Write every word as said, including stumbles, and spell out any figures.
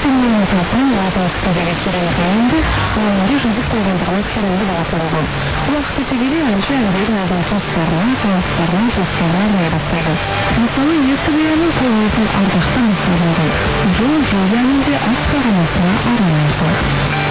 Ата-аналарымызға соң өзінің үстіндегі керемет ойынды ойынды жазып қойғандығын сенімді болатын болған. Уақыт өте келе әнші әндерін өзінің туыстарына, таныстарына, достарына арнай бастайды. Мысалы, есік әнін ол өзінің ардақты мысалдарын, жол жол әнін де ақ қаранасына арнай арқылы.